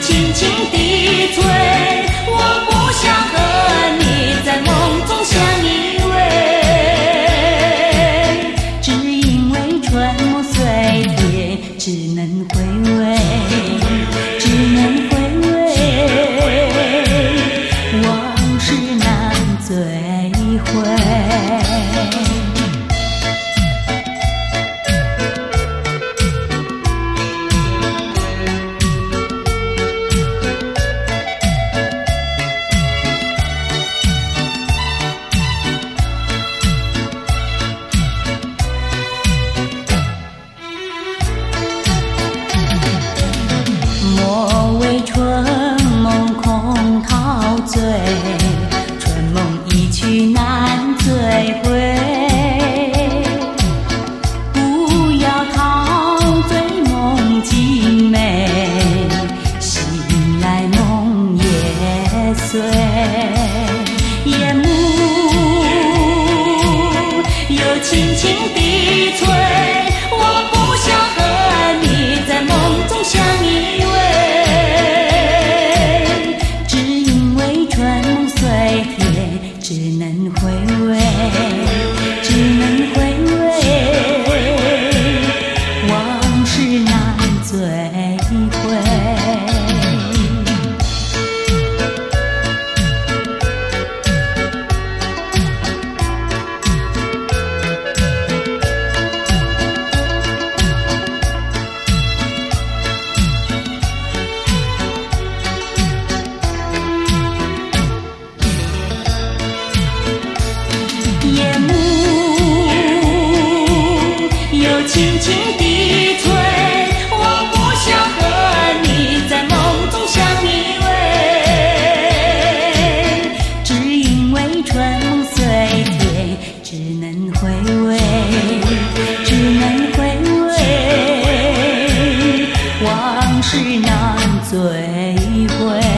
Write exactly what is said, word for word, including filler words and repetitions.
轻轻地吹，我不想和你在梦中相依偎，只因为春梦碎铁，只能回味，只能回味，往事难追回。莫为春梦空陶醉，春梦一去难追回。不要陶醉梦极美，醒来梦也碎。夜幕又轻轻地吹，我不想和你在梦中相依偎，只因为春梦碎铁，只能回味，只能回味，往事难追回。夜幕又轻轻地吹，我不想和你在梦中相依偎，只因为春梦碎铁，只能回味，只能回味，往事难追回。